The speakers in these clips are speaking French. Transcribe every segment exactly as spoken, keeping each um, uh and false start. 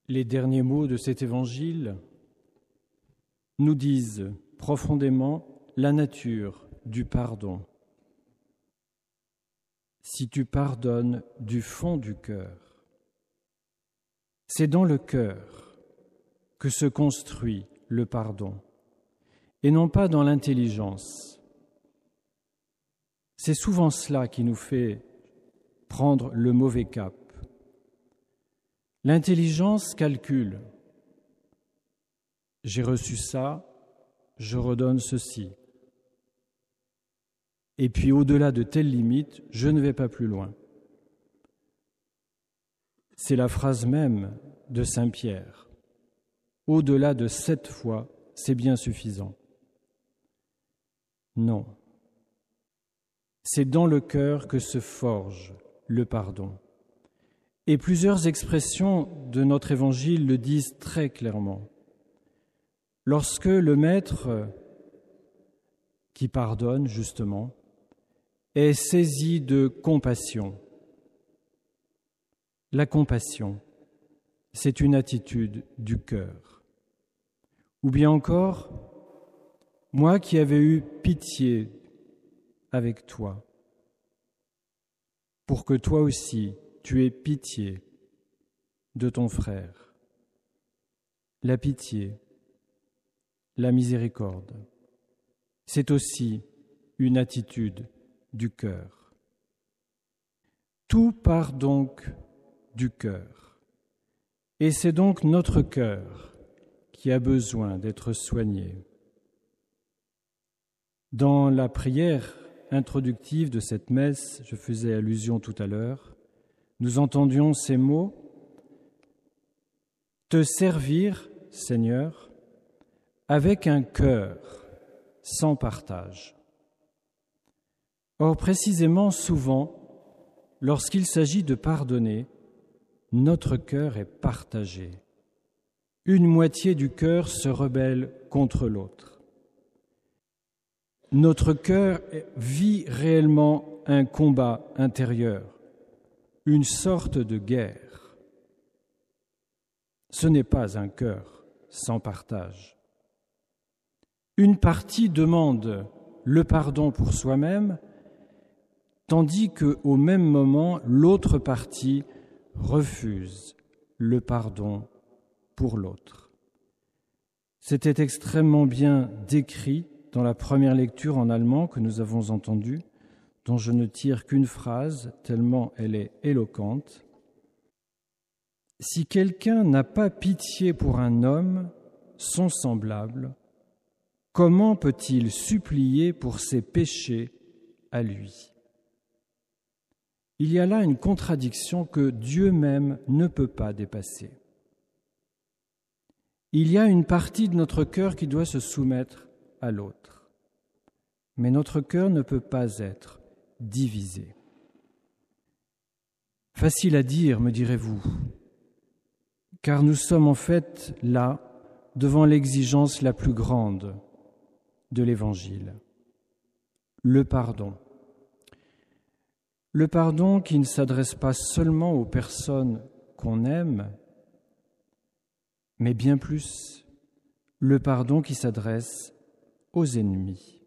Les derniers mots de cet évangile nous disent profondément la nature du pardon. Si tu pardonnes du fond du cœur, c'est dans le cœur que se construit le pardon, et non pas dans l'intelligence. C'est souvent cela qui nous fait prendre le mauvais cap. L'intelligence calcule. J'ai reçu ça, je redonne ceci. Et puis au-delà de telle limite, je ne vais pas plus loin. C'est la phrase même de saint Pierre. Au-delà de cette fois, c'est bien suffisant. Non. C'est dans le cœur que se forge le pardon. Et plusieurs expressions de notre évangile le disent très clairement. Lorsque le maître, qui pardonne justement, est saisi de compassion. La compassion, c'est une attitude du cœur. Ou bien encore, moi qui avais eu pitié avec toi, pour que toi aussi tu aies pitié de ton frère. La pitié, la miséricorde, c'est aussi une attitude du cœur. Tout part donc du cœur. Et c'est donc notre cœur qui a besoin d'être soigné. Dans la prière introductive de cette messe, je faisais allusion tout à l'heure, nous entendions ces mots « Te servir, Seigneur, avec un cœur sans partage ». Or, précisément, souvent, lorsqu'il s'agit de pardonner, notre cœur est partagé. Une moitié du cœur se rebelle contre l'autre. Notre cœur vit réellement un combat intérieur, une sorte de guerre. Ce n'est pas un cœur sans partage. Une partie demande le pardon pour soi-même, tandis qu'au même moment, l'autre partie refuse le pardon pour l'autre. C'était extrêmement bien décrit dans la première lecture en allemand que nous avons entendue, dont je ne tire qu'une phrase, tellement elle est éloquente. « Si quelqu'un n'a pas pitié pour un homme, son semblable, comment peut-il supplier pour ses péchés à lui ?» Il y a là une contradiction que Dieu même ne peut pas dépasser. Il y a une partie de notre cœur qui doit se soumettre à l'autre. Mais notre cœur ne peut pas être divisé. Facile à dire, me direz-vous, car nous sommes en fait là, devant l'exigence la plus grande de l'Évangile, le pardon. Le pardon qui ne s'adresse pas seulement aux personnes qu'on aime, mais bien plus, le pardon qui s'adresse aux ennemis.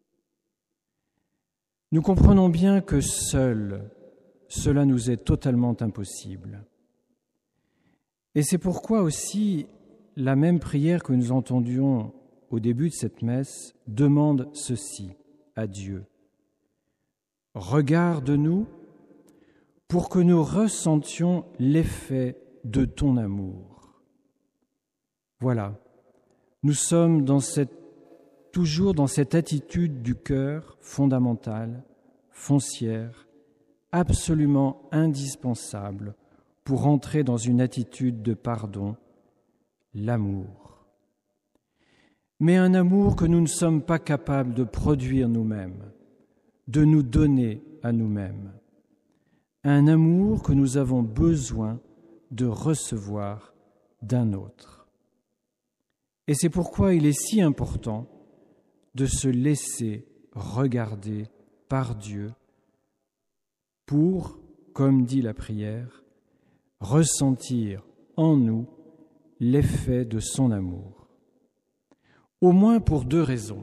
Nous comprenons bien que seul, cela nous est totalement impossible. Et c'est pourquoi aussi la même prière que nous entendions au début de cette messe demande ceci à Dieu. Regarde-nous pour que nous ressentions l'effet de ton amour. Voilà, nous sommes dans cette, toujours dans cette attitude du cœur fondamentale, foncière, absolument indispensable pour entrer dans une attitude de pardon, l'amour. Mais un amour que nous ne sommes pas capables de produire nous-mêmes, de nous donner à nous-mêmes. Un amour que nous avons besoin de recevoir d'un autre. Et c'est pourquoi il est si important de se laisser regarder par Dieu pour, comme dit la prière, ressentir en nous l'effet de son amour. Au moins pour deux raisons.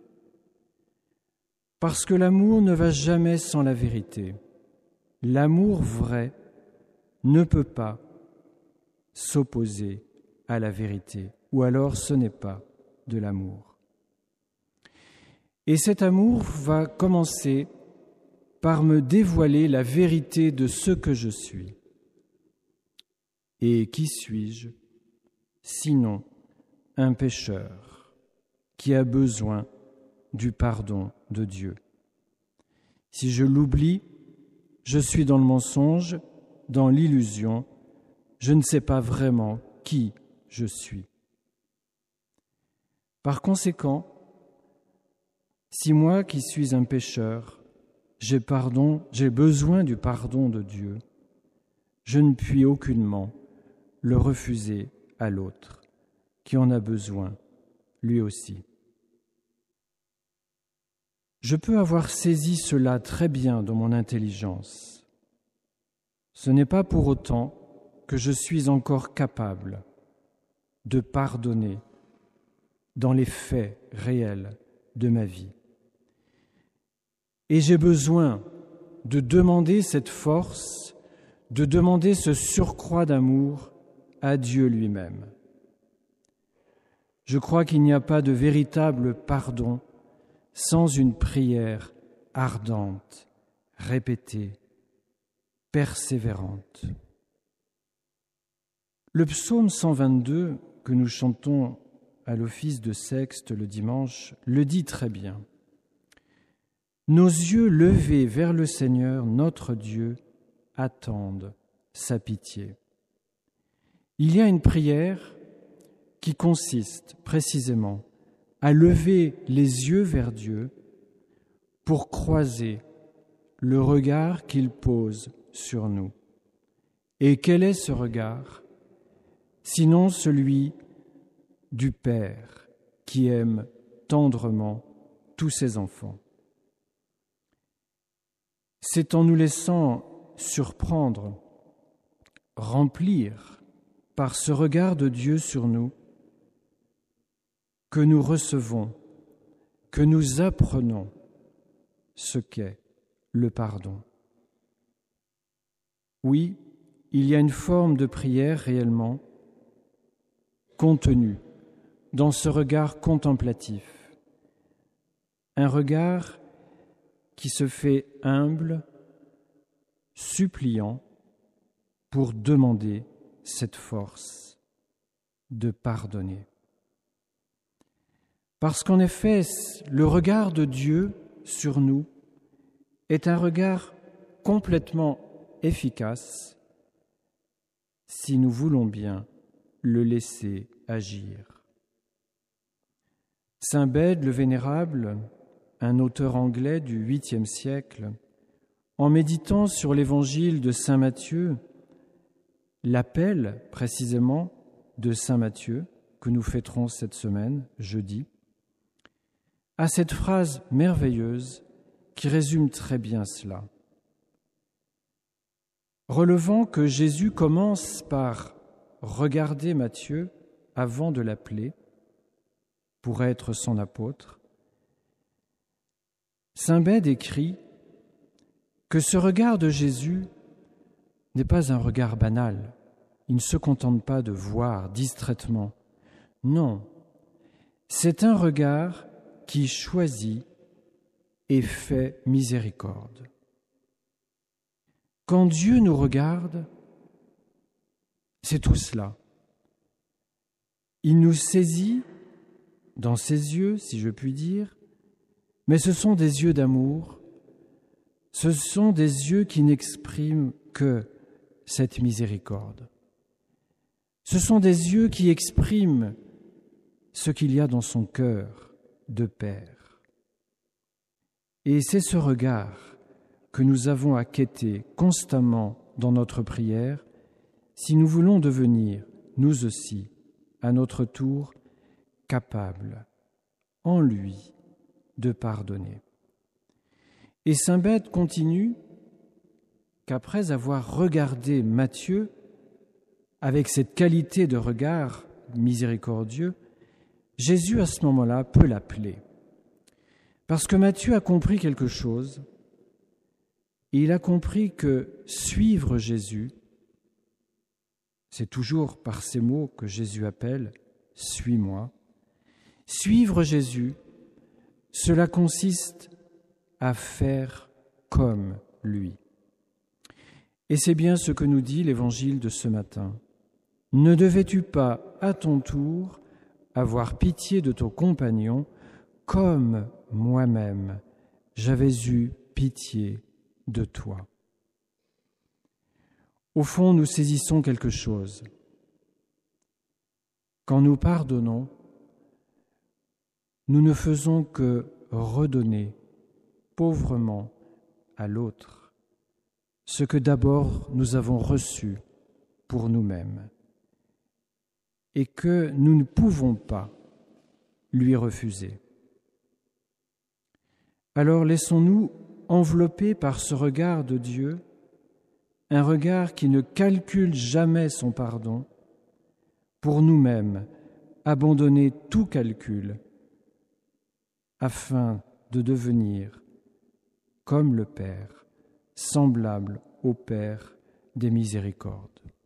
Parce que l'amour ne va jamais sans la vérité. L'amour vrai ne peut pas s'opposer à la vérité, ou alors ce n'est pas de l'amour. Et cet amour va commencer par me dévoiler la vérité de ce que je suis. Et qui suis-je, sinon un pécheur qui a besoin du pardon de Dieu? Si je l'oublie, je suis dans le mensonge, dans l'illusion, je ne sais pas vraiment qui je suis. Par conséquent, si moi qui suis un pécheur, j'ai pardon, j'ai besoin du pardon de Dieu, je ne puis aucunement le refuser à l'autre qui en a besoin, lui aussi. Je peux avoir saisi cela très bien dans mon intelligence. Ce n'est pas pour autant que je suis encore capable de pardonner dans les faits réels de ma vie. Et j'ai besoin de demander cette force, de demander ce surcroît d'amour à Dieu lui-même. Je crois qu'il n'y a pas de véritable pardon sans une prière ardente, répétée, persévérante. Le psaume cent vingt-deux, que nous chantons à l'office de Sexte le dimanche, le dit très bien. Nos yeux levés vers le Seigneur, notre Dieu, attendent sa pitié. Il y a une prière qui consiste précisément à lever les yeux vers Dieu pour croiser le regard qu'il pose sur nous. Et quel est ce regard, sinon celui du Père qui aime tendrement tous ses enfants? C'est en nous laissant surprendre, remplir par ce regard de Dieu sur nous que nous recevons, que nous apprenons ce qu'est le pardon. Oui, il y a une forme de prière réellement contenue dans ce regard contemplatif, un regard qui se fait humble, suppliant, pour demander cette force de pardonner. Parce qu'en effet, le regard de Dieu sur nous est un regard complètement efficace si nous voulons bien le laisser agir. Saint Bède le Vénérable, un auteur anglais du huitième siècle, en méditant sur l'évangile de saint Matthieu, l'appel précisément de saint Matthieu, que nous fêterons cette semaine, jeudi, à cette phrase merveilleuse qui résume très bien cela. Relevant que Jésus commence par regarder Matthieu avant de l'appeler pour être son apôtre, saint Bède écrit que ce regard de Jésus n'est pas un regard banal. Il ne se contente pas de voir distraitement. Non, c'est un regard qui choisit et fait miséricorde. Quand Dieu nous regarde, c'est tout cela. Il nous saisit dans ses yeux, si je puis dire, mais ce sont des yeux d'amour, ce sont des yeux qui n'expriment que cette miséricorde. Ce sont des yeux qui expriment ce qu'il y a dans son cœur de Père. Et c'est ce regard que nous avons à quêter constamment dans notre prière si nous voulons devenir, nous aussi, à notre tour, capables, en lui, de pardonner. Et saint Bède continue qu'après avoir regardé Matthieu, avec cette qualité de regard miséricordieux, Jésus, à ce moment-là, peut l'appeler. Parce que Matthieu a compris quelque chose. Il a compris que suivre Jésus, c'est toujours par ces mots que Jésus appelle « Suis-moi ». Suivre Jésus, cela consiste à faire comme lui. Et c'est bien ce que nous dit l'Évangile de ce matin. Ne devais-tu pas, à ton tour, avoir pitié de ton compagnon, comme moi-même j'avais eu pitié de toi. Au fond, nous saisissons quelque chose. Quand nous pardonnons, nous ne faisons que redonner pauvrement à l'autre ce que d'abord nous avons reçu pour nous-mêmes et que nous ne pouvons pas lui refuser. Alors laissons-nous envelopper par ce regard de Dieu, un regard qui ne calcule jamais son pardon, pour nous-mêmes abandonner tout calcul afin de devenir comme le Père, semblable au Père des miséricordes.